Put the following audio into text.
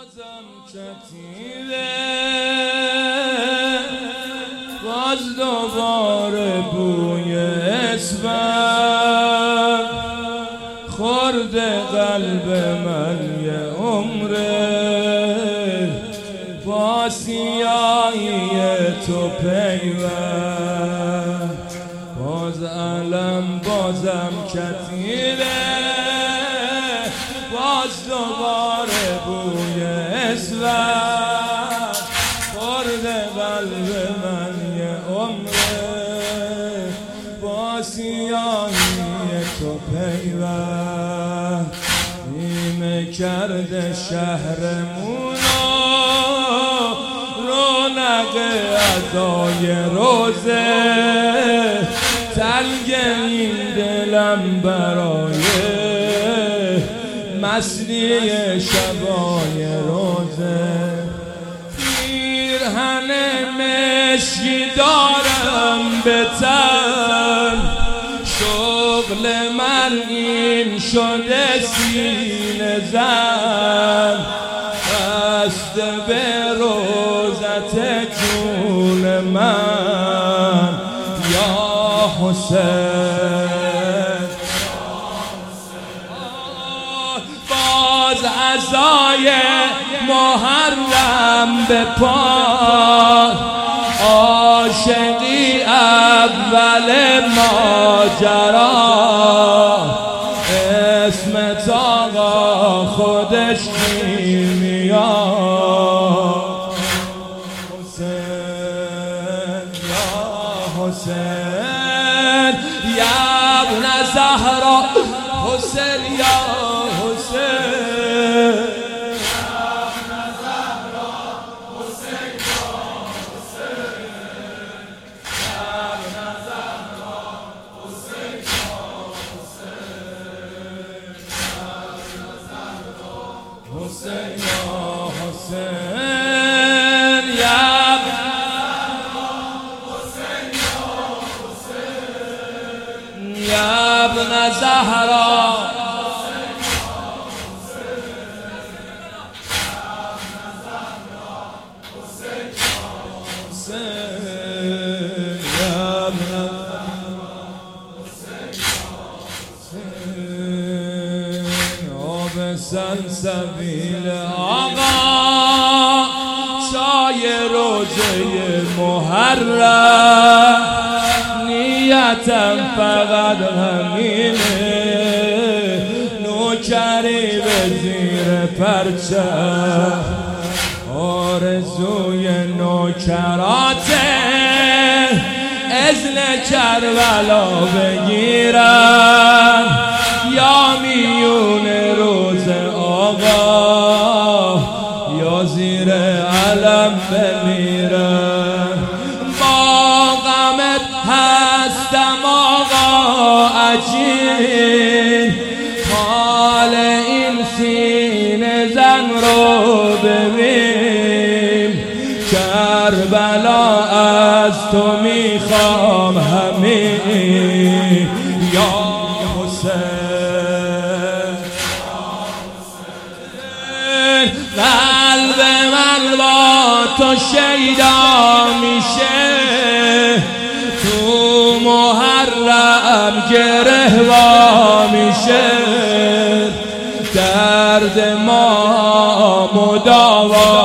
بازم کتیره باز دوباره بوی اسفند خورده قلب من یه عمره با سیاهی تو پیوند باز علم بازم کتیره باز دوباره بوی اسفند خورده قلب من یه عمره با سیاهی تو پیوند نیمه کرده شهرمونو رونق ادای روزه تنگ این دلم برای مسلی شبای روزه پیرهن مشکی دارم به تن شغل من این شده سینه زن بسته به روزت جون من یا حسین باز عزای محرم به پا عاشقی اول ماجرا اسمت آقا خودش میاد حسین یا حسین یا ابن زهرا حسین یا حسین حسین یا حسین یا حسین یا ابن زهرا سلسبیل آقا چای روزه محرم نیتم فقط همینه نوکری به زیر پرچم آرزوی نوکراته اذن کربلا بگیرم یا میون روز آقا یا زیر علم بمیرم با غمت هستم آقا عجیب حال این سینه زن رو ببین کربلا از تو میخوام همین یا قلب من با تو شیدا میشه تو محرم گره وا میشه درد ما مداوا